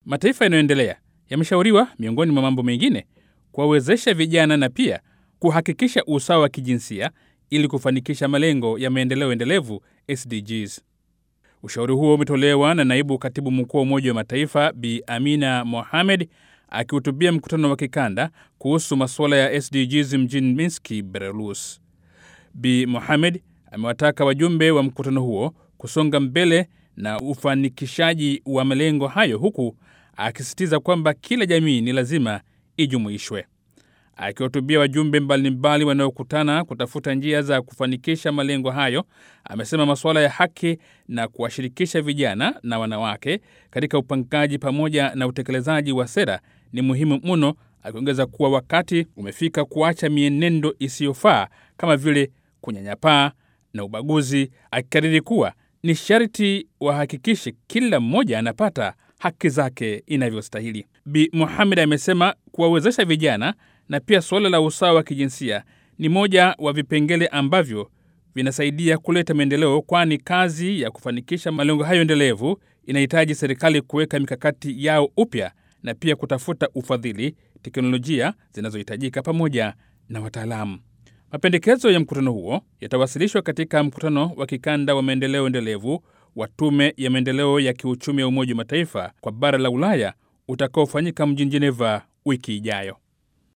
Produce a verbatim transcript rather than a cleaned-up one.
Mataifa yanayoendelea yameshauriwa miongoni mwa mambo mengine kuwawezesha vijana na pia kuhakikisha usawa wa kijinsia ili kufanikisha malengo ya maendeleo endelevu S D Gs. Ushauri huo umetolewa na naibu katibu mkuu wa Umoja wa Mataifa Bi Amina Mohamed akihutubia mkutano wa kikanda kuhusu masuala ya S D Gs mjini Minsk, Belarus. Bi Mohamed amewataka wajumbe wa mkutano huo kusonga mbele na ufanikishaji wa malengo hayo, huku akisisitiza kwamba kila jamii ni lazima ijumuishwe. Akihutubia wajumbe mbalimbali wanaokutana kutafuta njia za kufanikisha malengo hayo, amesema masuala ya haki na kuwashirikisha vijana na wanawake katika upangaji pamoja na utekelezaji wa sera ni muhimu mno, akiongeza kuwa wakati umefika kuacha mienendo isiyofaa kama vile kunyanyapaa na ubaguzi, akikariri kuwa ni sharti wahakikishe kila mmoja anapata haki zake inavyostahili. Bi Mohamed amesema kuwawezesha vijana na pia suala la usawa wa kijinsia ni moja wa vipengele ambavyo vinasaidia kuleta maendeleo, kwani kazi ya kufanikisha malengo hayo endelevu inahitaji serikali kuweka mikakati yao upya na pia kutafuta ufadhili, teknolojia zinazohitajika pamoja na wataalamu. Mapendekezo ya mkutano huo yatawasilishwa katika mkutano wa kikanda wa maendeleo endelevu wa Tume ya Maendeleo ya Kiuchumi ya Umoja wa Mataifa kwa bara la Ulaya utakaofanyika mjini Geneva wiki ijayo.